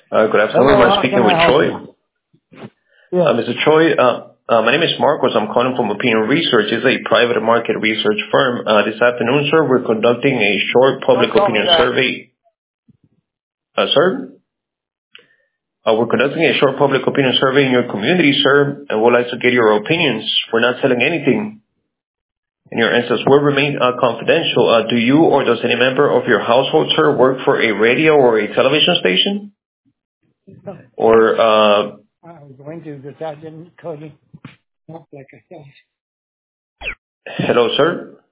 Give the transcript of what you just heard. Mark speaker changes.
Speaker 1: Good afternoon.
Speaker 2: Hello,
Speaker 1: I'm
Speaker 2: how
Speaker 1: speaking
Speaker 2: can
Speaker 1: with
Speaker 2: I help
Speaker 1: Troy.
Speaker 2: you? Yes.
Speaker 1: Mr. Troy, my name is Marcos. I'm calling from Opinion Research. It's a private market research firm. This afternoon, sir, we're conducting a short public
Speaker 2: Don't tell me
Speaker 1: opinion
Speaker 2: that.
Speaker 1: survey. Sir, we're conducting a short public opinion survey in your community, sir, and would like to get your opinions. We're not selling anything, and your answers will remain confidential. Do you or does any member of your household, sir, work for a radio or a television station? Or,
Speaker 2: I was going to, but that didn't cut it up like I thought.
Speaker 1: hello, sir?